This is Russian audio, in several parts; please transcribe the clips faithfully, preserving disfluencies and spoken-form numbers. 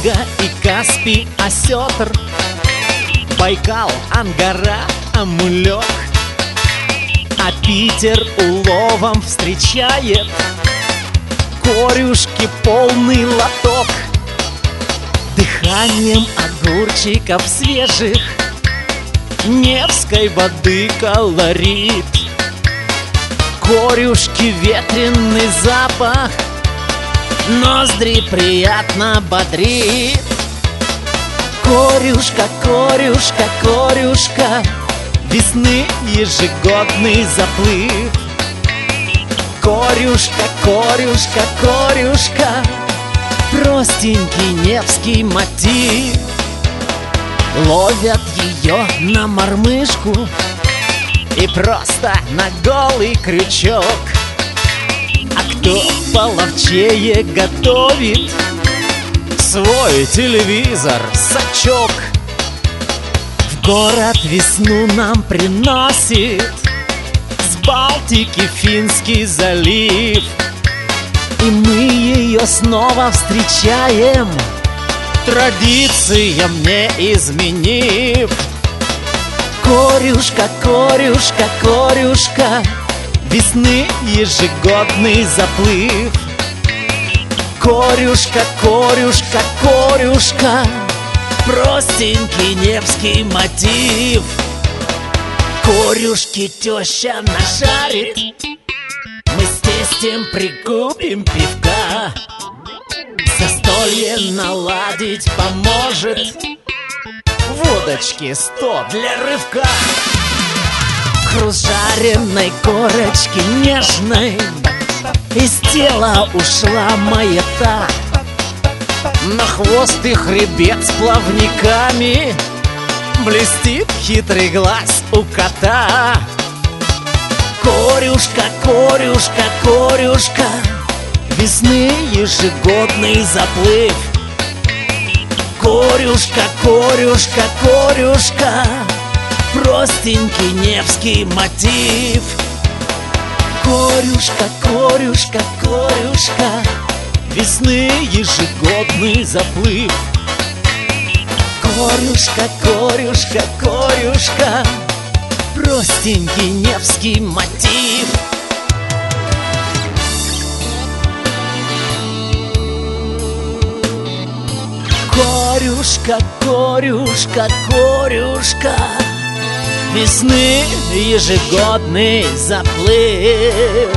Волга и Каспий, осетр, Байкал, Ангара, Амулёк, а Питер уловом встречает корюшки полный лоток. Дыханием огурчиков свежих Невской воды колорит, корюшки ветреный запах ноздри приятно бодрит. Корюшка, корюшка, корюшка, весны ежегодный заплыв. Корюшка, корюшка, корюшка, простенький невский мотив. Ловят ее на мормышку и просто на голый крючок. А кто половчее готовит свой телевизор сачок, в город весну нам приносит с Балтики Финский залив. И мы ее снова встречаем, традициям не изменив. Корюшка, корюшка, корюшка, весны ежегодный заплыв. Корюшка, корюшка, корюшка, простенький невский мотив. Корюшки теща нашарит, мы с тестем прикупим пивка. Застолье наладить поможет водочки сто для рывка. Хруст жареной корочки нежной, из тела ушла маята. На хвост и хребет с плавниками блестит хитрый глаз у кота. Корюшка, корюшка, корюшка, весны ежегодный заплыв. Корюшка, корюшка, корюшка, простенький невский мотив. Корюшка, корюшка, корюшка, весны ежегодный заплыв. Корюшка, корюшка, корюшка, простенький невский мотив. Корюшка, корюшка, корюшка, весны ежегодный заплыв.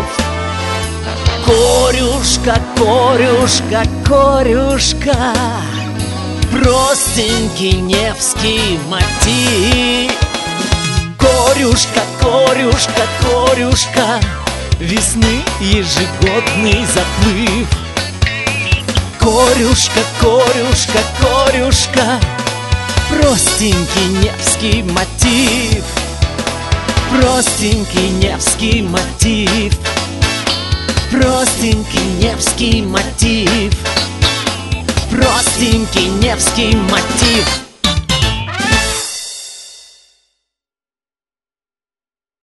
Корюшка, корюшка, корюшка, простенький невский мотив. Корюшка, корюшка, корюшка, весны ежегодный заплыв. Корюшка, корюшка, корюшка, простенький невский мотив. Простенький невский мотив. Простенький невский мотив. Простенький невский мотив.